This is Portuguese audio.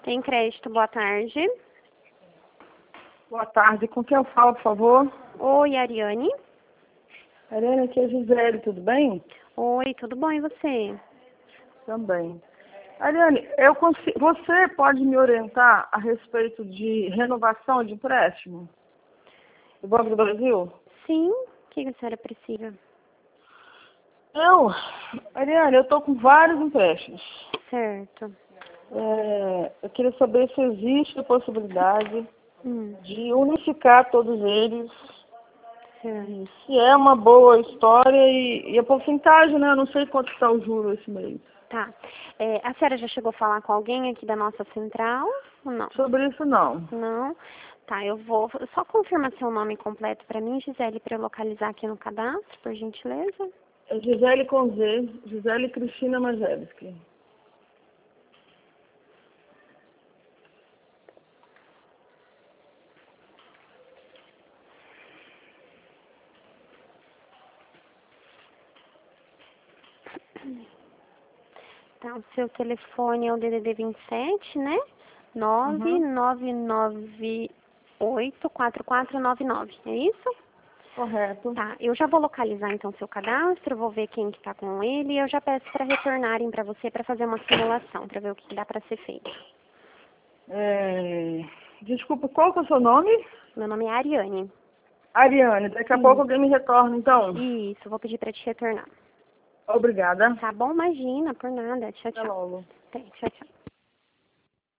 Tem crédito, boa tarde. Boa tarde, com quem eu falo, por favor? Oi, Ariane. Ariane, aqui é Gisele, tudo bem? Oi, tudo bom e você? Também. Ariane, você pode me orientar a respeito de renovação de empréstimo do Banco do Brasil? Sim, o que a senhora precisa? Ariane, eu estou com vários empréstimos. Certo. Eu queria saber se existe a possibilidade Hum, de unificar todos eles, certo. se é uma boa história e a porcentagem, né? Eu não sei quanto está o juro esse mês. Tá. A senhora já chegou a falar com alguém aqui da nossa central? Ou não? Sobre isso, não. Não? Tá, eu vou só confirmar seu nome completo para mim, Gisele, para eu localizar aqui no cadastro, por gentileza. É Gisele com Z, Gisele Cristina Majelski. Tá, o seu telefone é o DDD 27, né? Uhum. 999984499, é isso? Correto. Tá, eu já vou localizar então seu cadastro, vou ver quem que tá com ele e eu já peço para retornarem para você para fazer uma simulação, para ver o que dá para ser feito. Desculpa, qual que é o seu nome? Meu nome é Ariane. Ariane, daqui a pouco alguém me retorna, então. Isso, vou pedir para te retornar. Obrigada. Tá bom? Imagina, por nada. Tchau, Até tchau. logo. Tchau, tchau.